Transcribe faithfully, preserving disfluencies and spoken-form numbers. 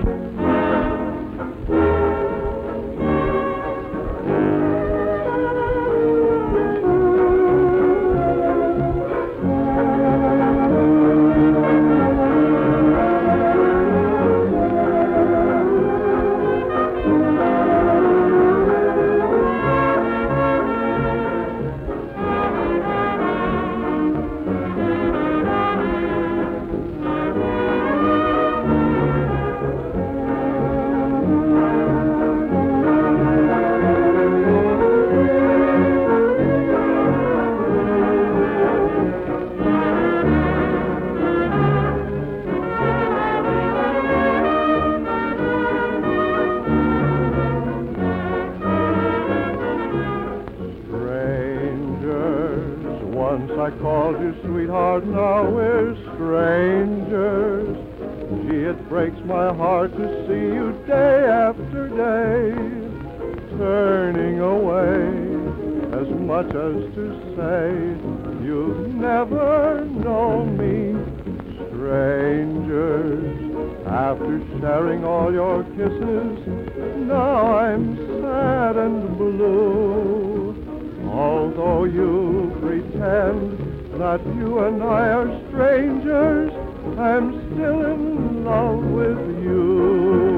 Once I called you sweetheart, now we're strangers. Gee, it breaks my heart to see you day after day, turning away as much as to say you've never known me. Strangers, after sharing all your kisses, now I'm sad and blue. Although you pretend that you and I are strangers, I'm still in love with you.